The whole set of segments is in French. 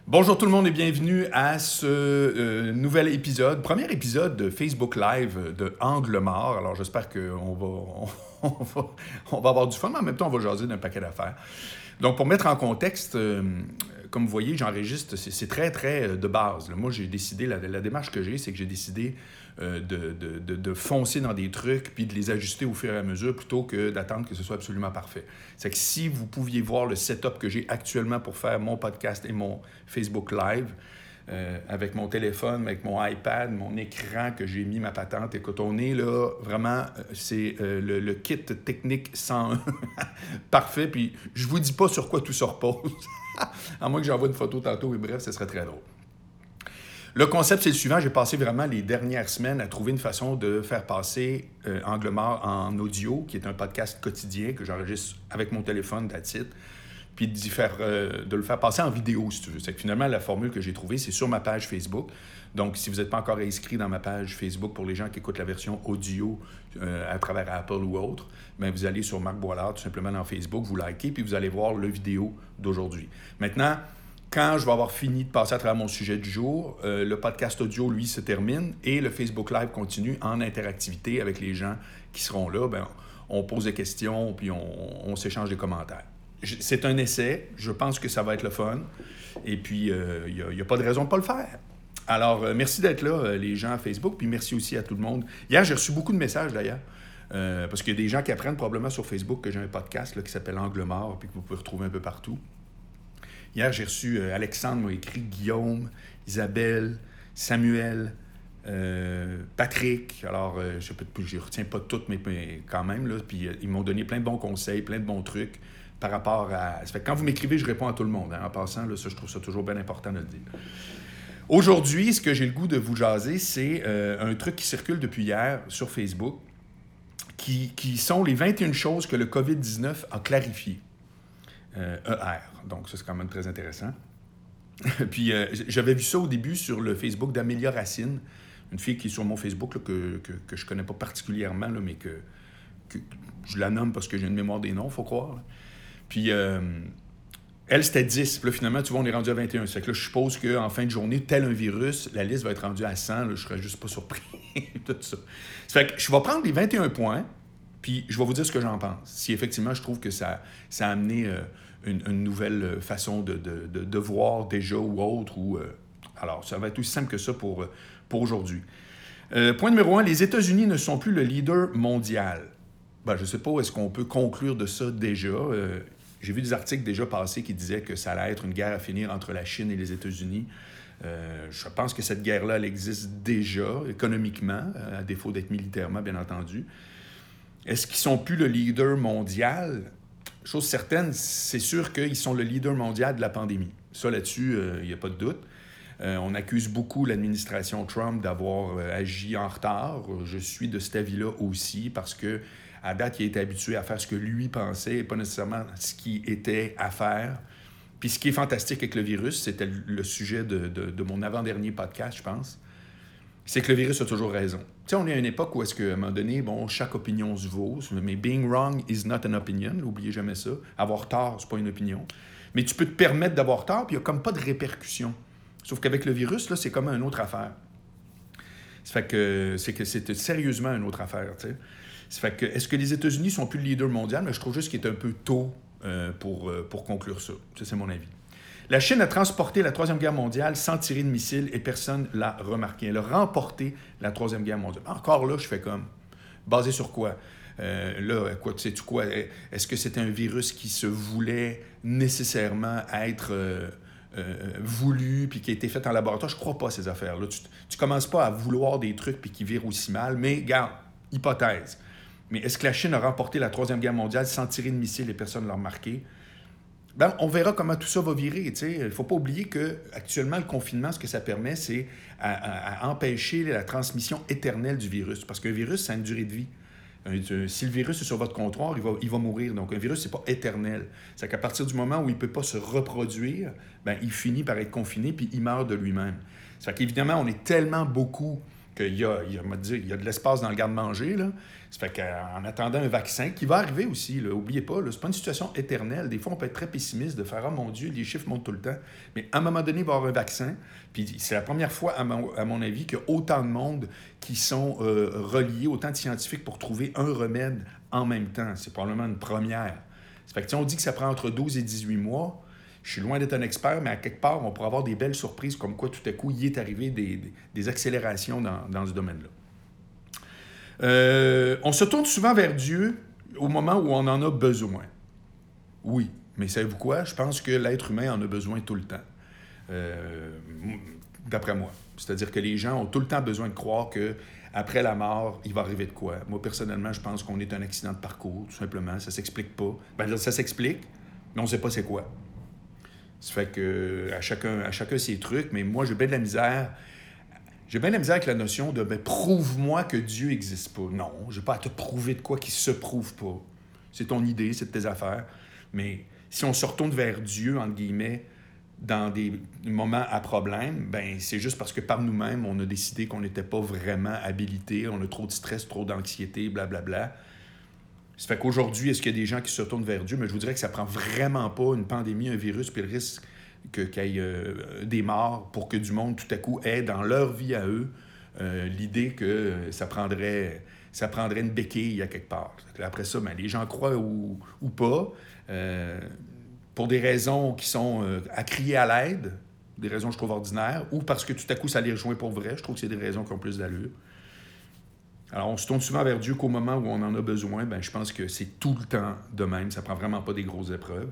Bonjour tout le monde et bienvenue à ce nouvel épisode, premier épisode de Facebook Live de Angle mort. Alors j'espère qu'on va, on va avoir du fun, mais en même temps on va jaser d'un paquet d'affaires. Donc pour mettre en contexte, comme vous voyez, j'enregistre, c'est très de base. Là. Moi j'ai décidé, la démarche que j'ai, c'est que j'ai décidé de foncer dans des trucs puis de les ajuster au fur et à mesure plutôt que d'attendre que ce soit absolument parfait. C'est que si vous pouviez voir le setup que j'ai actuellement pour faire mon podcast et mon Facebook Live, avec mon téléphone, avec mon iPad, mon écran que j'ai mis ma patente. Écoute, on est là, vraiment, c'est le kit technique 101 parfait, puis je vous dis pas sur quoi tout se repose, à moins que j'envoie une photo tantôt, et bref, ce serait très drôle. Le concept, c'est le suivant. J'ai passé vraiment les dernières semaines à trouver une façon de faire passer Angle mort en audio, qui est un podcast quotidien que j'enregistre avec mon téléphone, that's it, puis de le faire passer en vidéo, si tu veux. C'est que finalement, la formule que j'ai trouvée, c'est sur ma page Facebook. Donc, si vous n'êtes pas encore inscrit dans ma page Facebook pour les gens qui écoutent la version audio à travers Apple ou autre, bien, vous allez sur Marc Boilard, tout simplement dans Facebook, vous likez, puis vous allez voir le vidéo d'aujourd'hui. Maintenant, quand je vais avoir fini de passer à travers mon sujet du jour, le podcast audio, lui, se termine et le Facebook Live continue en interactivité avec les gens qui seront là. Bien, on pose des questions, puis on s'échange des commentaires. C'est un essai, je pense que ça va être le fun, et puis il n'y a pas de raison de ne pas le faire. Alors, merci d'être là, les gens à Facebook, puis merci aussi à tout le monde. Hier, j'ai reçu beaucoup de messages d'ailleurs, parce qu'il y a des gens qui apprennent probablement sur Facebook que j'ai un podcast là, qui s'appelle Angle mort, puis que vous pouvez retrouver un peu partout. Hier, j'ai reçu, Alexandre m'a écrit, Guillaume, Isabelle, Samuel, Patrick. Alors, je ne retiens pas toutes, mais quand même, là, puis ils m'ont donné plein de bons conseils, plein de bons trucs par rapport à... Ça fait que quand vous m'écrivez, je réponds à tout le monde. Hein. En passant, là, ça, je trouve ça toujours bien important de le dire. Aujourd'hui, ce que j'ai le goût de vous jaser, c'est un truc qui circule depuis hier sur Facebook, qui sont les 21 choses que le COVID-19 a clarifiées. ER. Donc, ça, c'est quand même très intéressant. Puis, j'avais vu ça au début sur le Facebook d'Amélia Racine, une fille qui est sur mon Facebook, là, que je ne connais pas particulièrement, là, mais que je la nomme parce que j'ai une mémoire des noms, il faut croire. Là. Puis, elle, c'était 10. Puis là, finalement, tu vois, on est rendu à 21. C'est que là, je suppose qu'en fin de journée, tel un virus, la liste va être rendue à 100. Là, je ne serais juste pas surpris. Tout ça. Ça fait que je vais prendre les 21 points, puis je vais vous dire ce que j'en pense. Si effectivement, je trouve que ça a amené une nouvelle façon de voir déjà ou autre. Alors, ça va être aussi simple que ça pour aujourd'hui. Point numéro 1, les États-Unis ne sont plus le leader mondial. Ben, je ne sais pas où est-ce qu'on peut conclure de ça déjà. J'ai vu des articles déjà passés qui disaient que ça allait être une guerre à finir entre la Chine et les États-Unis. Je pense que cette guerre-là, elle existe déjà, économiquement, à défaut d'être militairement, bien entendu. Est-ce qu'ils ne sont plus le leader mondial? Chose certaine, c'est sûr qu'ils sont le leader mondial de la pandémie. Ça, là-dessus, il n'y a pas de doute. On accuse beaucoup l'administration Trump d'avoir agi en retard. Je suis de cet avis-là aussi, parce que à date, il a été habitué à faire ce que lui pensait et pas nécessairement ce qui était à faire. Puis ce qui est fantastique avec le virus, c'était le sujet de mon avant-dernier podcast, je pense, c'est que le virus a toujours raison. Tu sais, on est à une époque où est-ce qu'à un moment donné, bon, chaque opinion se vaut, mais being wrong is not an opinion, n'oubliez jamais ça. Avoir tort, c'est pas une opinion. Mais tu peux te permettre d'avoir tort, puis il n'y a comme pas de répercussions. Sauf qu'avec le virus, là, c'est comme une autre affaire. Ça fait que c'est sérieusement une autre affaire, tu sais. Ça fait que, est-ce que les États-Unis sont plus le leader mondial? Mais je trouve juste qu'il est un peu tôt pour conclure ça. Ça, c'est mon avis. La Chine a transporté la Troisième Guerre mondiale sans tirer de missiles et personne ne l'a remarqué. Elle a remporté la Troisième Guerre mondiale. Encore là, je fais comme, basé sur quoi? Sais-tu quoi? Est-ce que c'était un virus qui se voulait nécessairement être voulu puis qui a été fait en laboratoire? Je crois pas à ces affaires-là. Tu commences pas à vouloir des trucs puis qui virent aussi mal, mais regarde, hypothèse. Mais est-ce que la Chine a remporté la Troisième Guerre mondiale sans tirer de missiles et personne ne l'a remarqué? Ben, on verra comment tout ça va virer. Il ne faut pas oublier qu'actuellement, le confinement, ce que ça permet, c'est à empêcher la transmission éternelle du virus. Parce qu'un virus, ça a une durée de vie. Si le virus est sur votre comptoir, il va mourir. Donc, un virus, ce n'est pas éternel. C'est qu'à partir du moment où il ne peut pas se reproduire, ben, il finit par être confiné puis il meurt de lui-même. Ça fait qu'évidemment, on est tellement beaucoup il y a de l'espace dans le garde-manger, là. Ça fait qu'en attendant un vaccin, qui va arriver aussi, là, n'oubliez pas, là, c'est pas une situation éternelle. Des fois, on peut être très pessimiste de faire « Ah, mon Dieu, les chiffres montent tout le temps. » Mais à un moment donné, il va y avoir un vaccin. Puis c'est la première fois, à mon avis, qu'il y a autant de monde qui sont reliés, autant de scientifiques pour trouver un remède en même temps. C'est probablement une première. Ça fait que, on dit que ça prend entre 12 et 18 mois. Je suis loin d'être un expert, mais à quelque part, on pourrait avoir des belles surprises comme quoi, tout à coup, il est arrivé des accélérations dans ce domaine-là. On se tourne souvent vers Dieu au moment où on en a besoin. Oui, mais savez-vous quoi? Je pense que l'être humain en a besoin tout le temps. D'après moi. C'est-à-dire que les gens ont tout le temps besoin de croire qu'après la mort, il va arriver de quoi. Moi, personnellement, je pense qu'on est un accident de parcours, tout simplement. Ça ne s'explique pas. Ben, ça s'explique, mais on ne sait pas c'est quoi. Ça fait que à chacun ses trucs, mais moi, j'ai bien de la misère. J'ai bien de la misère avec la notion de « prouve-moi que Dieu n'existe pas ». Non, je n'ai pas à te prouver de quoi qui ne se prouve pas. C'est ton idée, c'est de tes affaires. Mais si on se retourne vers Dieu, entre guillemets, dans des moments à problème, ben c'est juste parce que par nous-mêmes, on a décidé qu'on n'était pas vraiment habilité, on a trop de stress, trop d'anxiété, blablabla. Ça fait qu'aujourd'hui, est-ce qu'il y a des gens qui se tournent vers Dieu? Mais je vous dirais que ça prend vraiment pas une pandémie, un virus, puis le risque qu'il y ait des morts pour que du monde, tout à coup, ait dans leur vie à eux l'idée que ça prendrait une béquille à quelque part. Après ça, ben, les gens croient ou pas, pour des raisons qui sont à crier à l'aide, des raisons je trouve ordinaires, ou parce que tout à coup, ça les rejoint pour vrai. Je trouve que c'est des raisons qui ont plus d'allure. Alors, on se tourne souvent vers Dieu qu'au moment où on en a besoin. Ben, je pense que c'est tout le temps de même. Ça ne prend vraiment pas des grosses épreuves.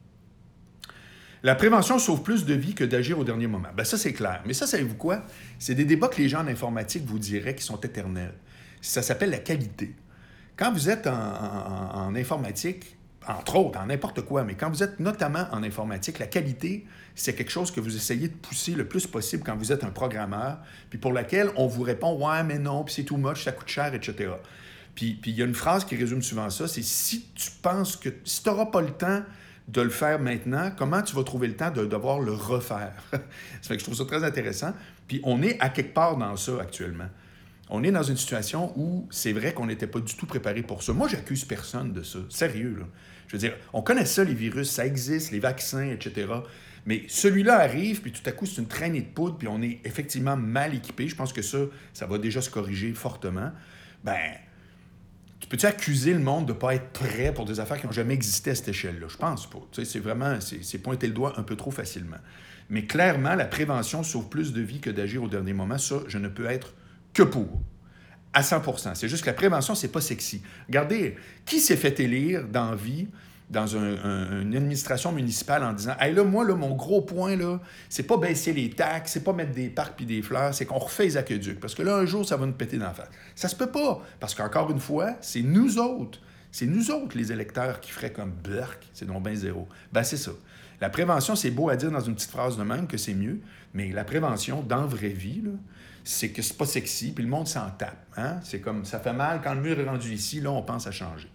La prévention sauve plus de vies que d'agir au dernier moment. Ben, ça, c'est clair. Mais ça, savez-vous quoi? C'est des débats que les gens en informatique vous diraient qui sont éternels. Ça s'appelle la qualité. Quand vous êtes en informatique, entre autres, en n'importe quoi, mais quand vous êtes notamment en informatique, la qualité, c'est quelque chose que vous essayez de pousser le plus possible quand vous êtes un programmeur, puis pour laquelle on vous répond « Ouais, mais non, puis c'est too much, ça coûte cher, etc. » Puis il y a une phrase qui résume souvent ça, c'est « Si tu penses que... Si tu n'auras pas le temps de le faire maintenant, comment tu vas trouver le temps de devoir le refaire? » Ça fait que je trouve ça très intéressant. Puis on est à quelque part dans ça actuellement. On est dans une situation où c'est vrai qu'on n'était pas du tout préparé pour ça. Moi, j'accuse personne de ça. Sérieux, là. Je veux dire, on connaît ça, les virus, ça existe, les vaccins, etc. Mais celui-là arrive, puis tout à coup, c'est une traînée de poudre, puis on est effectivement mal équipé. Je pense que ça va déjà se corriger fortement. Ben, tu peux-tu accuser le monde de ne pas être prêt pour des affaires qui n'ont jamais existé à cette échelle-là? Je pense pas. Tu sais, c'est vraiment, c'est pointer le doigt un peu trop facilement. Mais clairement, la prévention sauve plus de vies que d'agir au dernier moment. Ça, je ne peux être que pour. À 100%. C'est juste que la prévention, c'est pas sexy. Regardez, qui s'est fait élire dans la vie, dans une administration municipale en disant « Hey, là, moi, là, mon gros point, là, c'est pas baisser les taxes, c'est pas mettre des parcs puis des fleurs, c'est qu'on refait les aqueducs. Parce que là, un jour, ça va nous péter dans la face. » Ça se peut pas. Parce qu'encore une fois, c'est nous autres, les électeurs, qui feraient comme « Blurk, c'est donc bien zéro. » Ben, c'est ça. La prévention, c'est beau à dire dans une petite phrase de même que c'est mieux, mais la prévention, dans la vraie vie, là, c'est que c'est pas sexy, puis le monde s'en tape. Hein? C'est comme, ça fait mal, quand le mur est rendu ici, là, on pense à changer.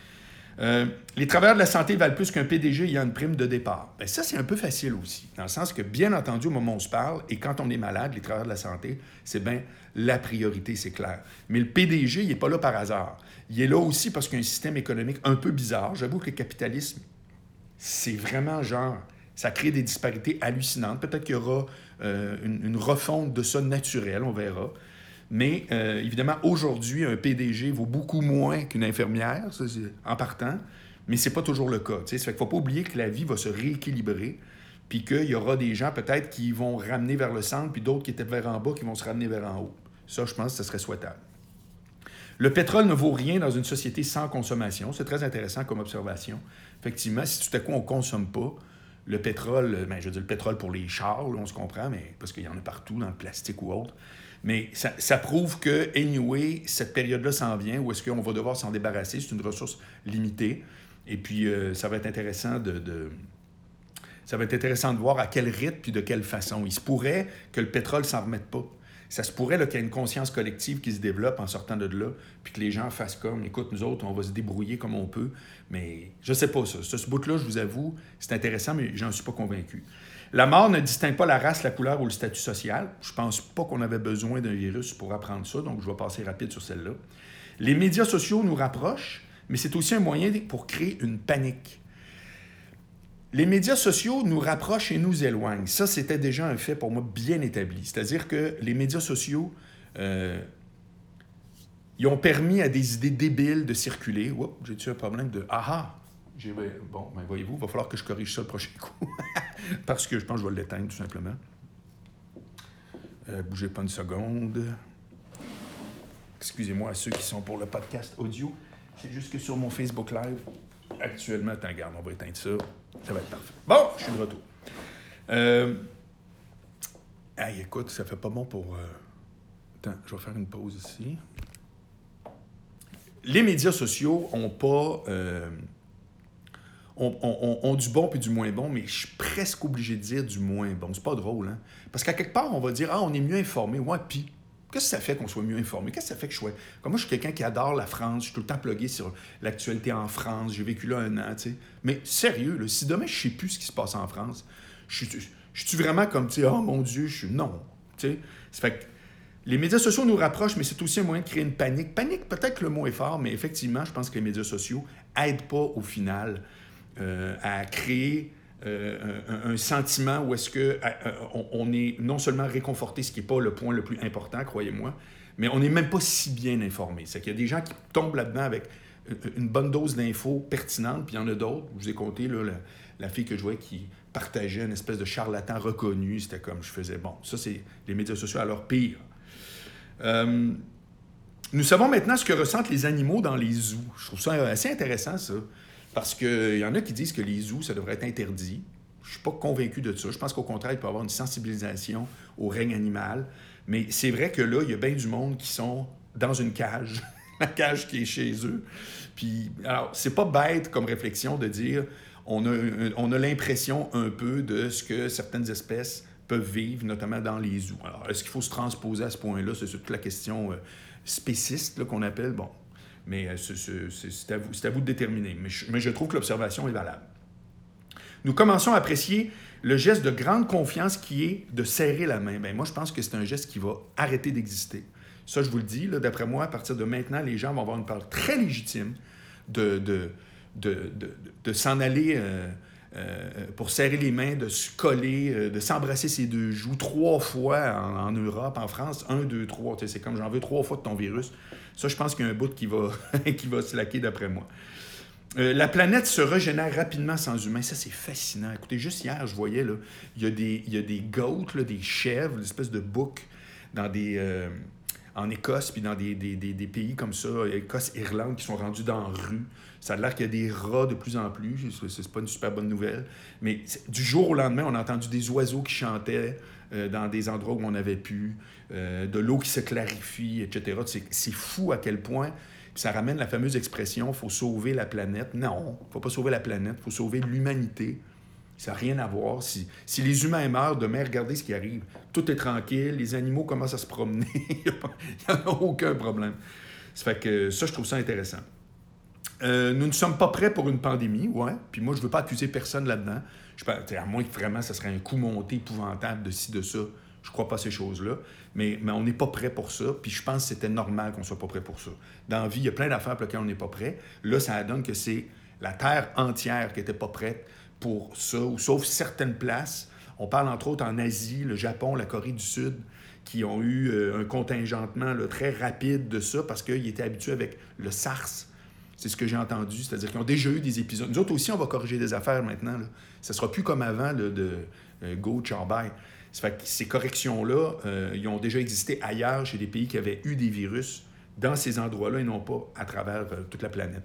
Les travailleurs de la santé valent plus qu'un PDG ayant une prime de départ. Bien, ça, c'est un peu facile aussi, dans le sens que, bien entendu, au moment où on se parle, et quand on est malade, les travailleurs de la santé, c'est bien la priorité, c'est clair. Mais le PDG, il n'est pas là par hasard. Il est là aussi parce qu'il y a un système économique un peu bizarre. J'avoue que le capitalisme, c'est vraiment genre... Ça crée des disparités hallucinantes. Peut-être qu'il y aura une refonte de ça naturelle, on verra. Mais évidemment, aujourd'hui, un PDG vaut beaucoup moins qu'une infirmière, ça, en partant, mais ce n'est pas toujours le cas. Ça fait qu'il ne faut pas oublier que la vie va se rééquilibrer, puis qu'il y aura des gens peut-être qui vont ramener vers le centre, puis d'autres qui étaient vers en bas qui vont se ramener vers en haut. Ça, je pense que ce serait souhaitable. Le pétrole ne vaut rien dans une société sans consommation. C'est très intéressant comme observation. Effectivement, si tout à coup on ne consomme pas, le pétrole, ben, je veux dire le pétrole pour les chars, là, on se comprend, mais parce qu'il y en a partout, dans le plastique ou autre. Mais ça prouve que, anyway, cette période-là s'en vient, où est-ce qu'on va devoir s'en débarrasser. C'est une ressource limitée. Et puis, ça va être intéressant ça va être intéressant de voir à quel rythme puis de quelle façon. Il se pourrait que le pétrole ne s'en remette pas. Ça se pourrait là, qu'il y ait une conscience collective qui se développe en sortant de là, puis que les gens fassent comme, écoute, nous autres, on va se débrouiller comme on peut. Mais je ne sais pas ça. Ce bout-là, je vous avoue, c'est intéressant, mais j'en suis pas convaincu. La mort ne distingue pas la race, la couleur ou le statut social. Je pense pas qu'on avait besoin d'un virus pour apprendre ça, donc je vais passer rapide sur celle-là. Les médias sociaux nous rapprochent, mais c'est aussi un moyen pour créer une panique. Les médias sociaux nous rapprochent et nous éloignent. Ça, c'était déjà un fait pour moi bien établi. C'est-à-dire que les médias sociaux, ils ont permis à des idées débiles de circuler. Oups, j'ai-tu un problème de... Ah! Bon, ben voyez-vous, il va falloir que je corrige ça le prochain coup. Parce que je pense que je vais l'éteindre, tout simplement. Bougez pas une seconde. Excusez-moi à ceux qui sont pour le podcast audio. C'est juste que sur mon Facebook Live, actuellement, attends, regarde, on va éteindre ça. Ça va être parfait. Bon, je suis de retour. Hey, écoute, ça fait pas bon pour... Attends, je vais faire une pause ici. Les médias sociaux ont pas... ont du bon puis du moins bon, mais je suis presque obligé de dire du moins bon. C'est pas drôle, hein? Parce qu'à quelque part, on va dire « Ah, on est mieux informé. » Ouais, puis qu'est-ce que ça fait qu'on soit mieux informé? Qu'est-ce que ça fait que je sois... Comme moi, je suis quelqu'un qui adore la France. Je suis tout le temps plugué sur l'actualité en France. J'ai vécu là 1 an, tu sais. Mais sérieux, là, si demain, je sais plus ce qui se passe en France, je suis vraiment comme, tu sais, oh mon Dieu, je suis... Non, tu sais. Ça fait que les médias sociaux nous rapprochent, mais c'est aussi un moyen de créer une panique. Panique, peut-être que le mot est fort, mais effectivement, je pense que les médias sociaux n'aident pas, au final, à créer un sentiment où est-ce qu'on est non seulement réconforté, ce qui n'est pas le point le plus important, croyez-moi, mais on n'est même pas si bien informé. C'est qu'il y a des gens qui tombent là-dedans avec une bonne dose d'infos pertinentes, puis il y en a d'autres. Je vous ai compté là, la fille que je voyais qui partageait une espèce de charlatan reconnu. C'était comme je faisais, bon, ça c'est les médias sociaux à leur pire. Nous savons maintenant ce que ressentent les animaux dans les zoos. Je trouve ça assez intéressant, ça. Parce qu'il y en a qui disent que les zoos, ça devrait être interdit. Je ne suis pas convaincu de ça. Je pense qu'au contraire, il peut y avoir une sensibilisation au règne animal. Mais c'est vrai que là, il y a bien du monde qui sont dans une cage, la cage qui est chez eux. Puis, alors, c'est pas bête comme réflexion de dire on a l'impression un peu de ce que certaines espèces peuvent vivre, notamment dans les zoos. Alors, est-ce qu'il faut se transposer à ce point-là? C'est toute la question spéciste là, qu'on appelle. Bon. Mais c'est à vous de déterminer. Mais je trouve que l'observation est valable. Nous commençons à apprécier le geste de grande confiance qui est de serrer la main. Bien, moi, je pense que c'est un geste qui va arrêter d'exister. Ça, je vous le dis, là, d'après moi, à partir de maintenant, les gens vont avoir une part très légitime de s'en aller pour serrer les mains, de se coller, de s'embrasser ses 2 joues 3 fois en Europe, en France. 1, 2, 3. C'est comme j'en veux 3 fois de ton virus. Ça, je pense qu'il y a un bout qui va se laquer d'après moi. La planète se régénère rapidement sans humains. Ça, c'est fascinant. Écoutez, juste hier, je voyais, là, il y a des goats, là, des chèvres, des espèces de boucs en Écosse, puis dans des pays comme ça, Écosse, Irlande, qui sont rendus dans la rue. Ça a l'air qu'il y a des rats de plus en plus. C'est pas une super bonne nouvelle. Mais du jour au lendemain, on a entendu des oiseaux qui chantaient dans des endroits où on avait pu, de l'eau qui se clarifie, etc. C'est fou à quel point ça ramène la fameuse expression « faut sauver la planète ». Non, il ne faut pas sauver la planète, il faut sauver l'humanité. Ça n'a rien à voir. Si les humains meurent, demain, regardez ce qui arrive. Tout est tranquille, les animaux commencent à se promener. Il n'y en a aucun problème. Ça fait que ça, je trouve ça intéressant. Nous ne sommes pas prêts pour une pandémie, ouais. Puis moi, je ne veux pas accuser personne là-dedans. À moins que vraiment, ça serait un coup monté épouvantable de ci, de ça. Je ne crois pas à ces choses-là. Mais on n'est pas prêt pour ça. Puis je pense que c'était normal qu'on ne soit pas prêt pour ça. Dans la vie, il y a plein d'affaires pour lesquelles on n'est pas prêt. Là, ça donne que c'est la Terre entière qui n'était pas prête pour ça, ou sauf certaines places. On parle entre autres en Asie, le Japon, la Corée du Sud, qui ont eu un contingentement là, très rapide de ça parce qu'ils étaient habitués avec le SARS. C'est ce que j'ai entendu, c'est-à-dire qu'ils ont déjà eu des épisodes. Nous autres aussi, on va corriger des affaires maintenant. Là. Ça ne sera plus comme avant là, de Go, ciao, bye. Ça fait que ces corrections-là, ils ont déjà existé ailleurs, chez des pays qui avaient eu des virus, dans ces endroits-là, et non pas à travers toute la planète.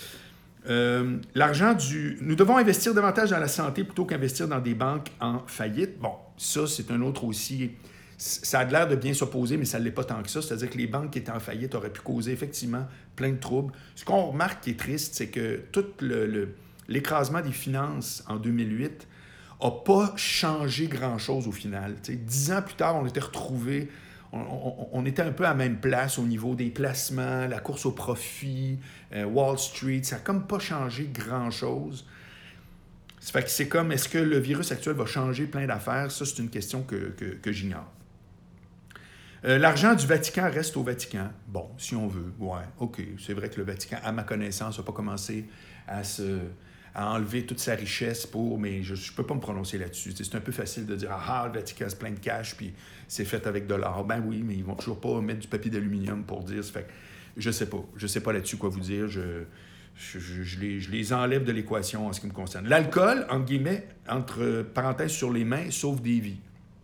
Nous devons investir davantage dans la santé plutôt qu'investir dans des banques en faillite. Bon, ça, c'est un autre aussi... Ça a l'air de bien s'opposer, mais ça ne l'est pas tant que ça. C'est-à-dire que les banques qui étaient en faillite auraient pu causer effectivement plein de troubles. Ce qu'on remarque qui est triste, c'est que tout l'écrasement des finances en 2008 n'a pas changé grand-chose au final. 10 ans plus tard, on était retrouvés, on était un peu à la même place au niveau des placements, la course au profit, Wall Street. Ça n'a comme pas changé grand-chose. Ça fait que c'est comme, est-ce que le virus actuel va changer plein d'affaires? Ça, c'est une question que j'ignore. L'argent du Vatican reste au Vatican. Bon, si on veut, ouais, OK. C'est vrai que le Vatican, à ma connaissance, n'a pas commencé à enlever toute sa richesse mais je ne peux pas me prononcer là-dessus. C'est un peu facile de dire « Ah, le Vatican, c'est plein de cash, puis c'est fait avec de l'or. » Ben oui, mais ils vont toujours pas mettre du papier d'aluminium pour dire. Ça fait que je sais pas. Je sais pas là-dessus quoi vous dire. Je les enlève de l'équation en ce qui me concerne. L'alcool, entre guillemets, entre parenthèses sur les mains, sauve des vies.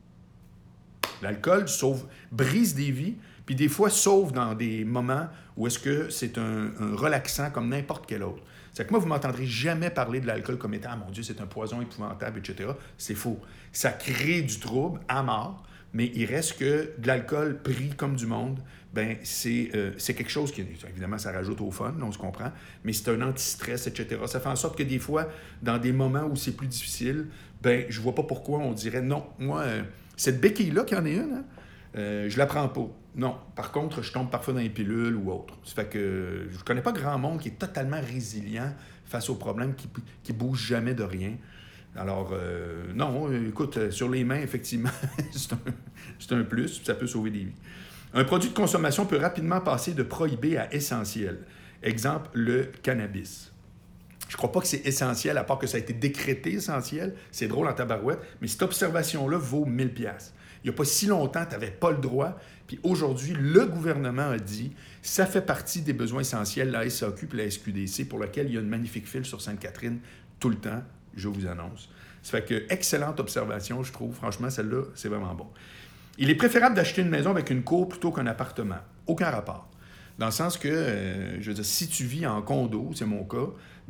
L'alcool brise des vies, puis des fois sauve dans des moments où est-ce que c'est un relaxant comme n'importe quel autre. C'est que moi, vous ne m'entendrez jamais parler de l'alcool comme étant « Ah mon Dieu, c'est un poison épouvantable, etc. » C'est faux. Ça crée du trouble à mort, mais il reste que de l'alcool pris comme du monde, ben c'est quelque chose qui, évidemment, ça rajoute au fun, on se comprend, mais c'est un anti-stress, etc. Ça fait en sorte que des fois, dans des moments où c'est plus difficile, ben je vois pas pourquoi on dirait « Non, moi... cette béquille-là, qu'il y en ait une, je la prends pas. Non. Par contre, je tombe parfois dans les pilules ou autre. Ça fait que je ne connais pas grand monde qui est totalement résilient face aux problèmes, qui ne bouge jamais de rien. Alors, non, écoute, sur les mains, effectivement, c'est un plus, ça peut sauver des vies. Un produit de consommation peut rapidement passer de prohibé à essentiel. Exemple, le cannabis. Je ne crois pas que c'est essentiel, à part que ça a été décrété essentiel. C'est drôle en tabarouette, mais cette observation-là vaut 1000$. Il n'y a pas si longtemps, tu n'avais pas le droit. Puis aujourd'hui, le gouvernement a dit ça fait partie des besoins essentiels, la SAQ et la SQDC, pour lequel il y a une magnifique file sur Sainte-Catherine tout le temps, je vous annonce. Ça fait que, excellente observation, je trouve. Franchement, celle-là, c'est vraiment bon. Il est préférable d'acheter une maison avec une cour plutôt qu'un appartement. Aucun rapport. Dans le sens que, je veux dire, si tu vis en condo, c'est mon cas,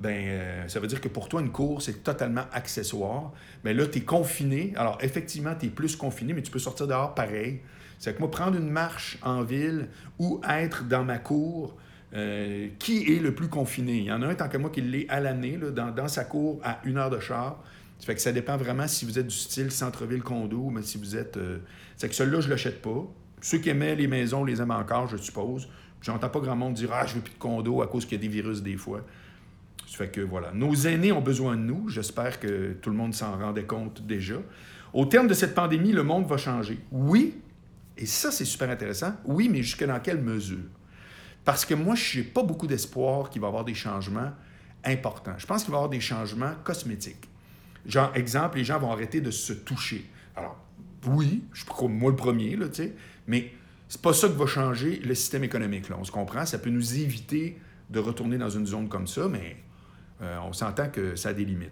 ça veut dire que pour toi, une cour, c'est totalement accessoire. Bien là, tu es confiné. Alors, effectivement, tu es plus confiné, mais tu peux sortir dehors pareil. C'est que moi, prendre une marche en ville ou être dans ma cour, qui est le plus confiné? Il y en a un, tant que moi, qui l'est à l'année, là, dans sa cour, à 1 heure de char. Ça fait que ça dépend vraiment si vous êtes du style centre-ville condo, mais si vous êtes... c'est que celui-là, je ne l'achète pas. Ceux qui aimaient les maisons les aiment encore, je suppose. J'entends pas grand monde dire « Ah, je veux plus de condo à cause qu'il y a des virus des fois. » Ça fait que voilà. Nos aînés ont besoin de nous. J'espère que tout le monde s'en rendait compte déjà. Au terme de cette pandémie, le monde va changer. Oui, et ça, c'est super intéressant. Oui, mais jusque dans quelle mesure? Parce que moi, je n'ai pas beaucoup d'espoir qu'il va y avoir des changements importants. Je pense qu'il va y avoir des changements cosmétiques. Genre, exemple, les gens vont arrêter de se toucher. Alors, oui, je crois moi le premier, là, tu sais, mais c'est pas ça qui va changer le système économique, là. On se comprend, ça peut nous éviter de retourner dans une zone comme ça, mais on s'entend que ça a des limites.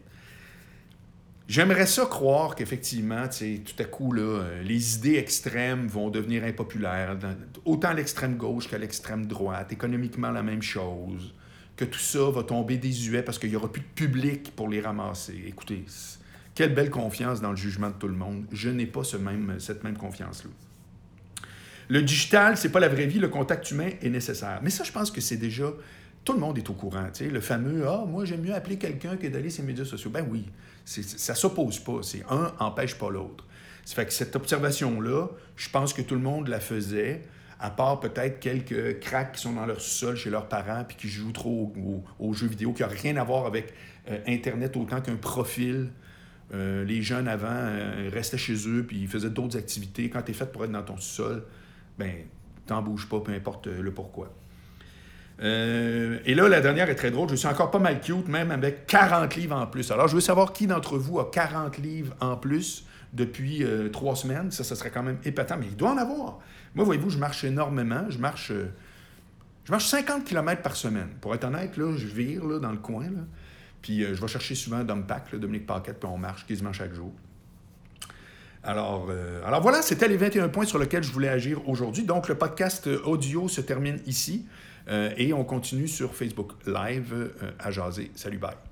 J'aimerais ça croire qu'effectivement, tout à coup, là, les idées extrêmes vont devenir impopulaires, autant à l'extrême gauche qu'à l'extrême droite, économiquement la même chose, que tout ça va tomber désuet parce qu'il n'y aura plus de public pour les ramasser. Écoutez, quelle belle confiance dans le jugement de tout le monde. Je n'ai pas cette même confiance-là. Le digital, c'est pas la vraie vie, le contact humain est nécessaire. Mais ça, je pense que c'est déjà... Tout le monde est au courant, tu sais, le fameux « Ah, moi, j'aime mieux appeler quelqu'un que d'aller sur les médias sociaux. » Ben oui, ça s'oppose pas. C'est un empêche pas l'autre. Ça fait que cette observation-là, je pense que tout le monde la faisait, à part peut-être quelques cracks qui sont dans leur sous-sol chez leurs parents puis qui jouent trop aux jeux vidéo, qui n'ont rien à voir avec Internet autant qu'un profil. Les jeunes avant restaient chez eux puis ils faisaient d'autres activités. Quand tu es fait pour être dans ton sous-sol, ben t'en bouges pas, peu importe le pourquoi. Et là, la dernière est très drôle. Je suis encore pas mal cute, même avec 40 livres en plus. Alors, je veux savoir qui d'entre vous a 40 livres en plus depuis 3 semaines. Ça serait quand même épatant, mais il doit en avoir. Moi, voyez-vous, je marche énormément. Je marche 50 km par semaine. Pour être honnête, là, je vire là, dans le coin. Là. Puis je vais chercher souvent Dumpack, là, Dominique Paquette, puis on marche quasiment chaque jour. Alors voilà, c'était les 21 points sur lesquels je voulais agir aujourd'hui. Donc, le podcast audio se termine ici et on continue sur Facebook Live à jaser. Salut, bye.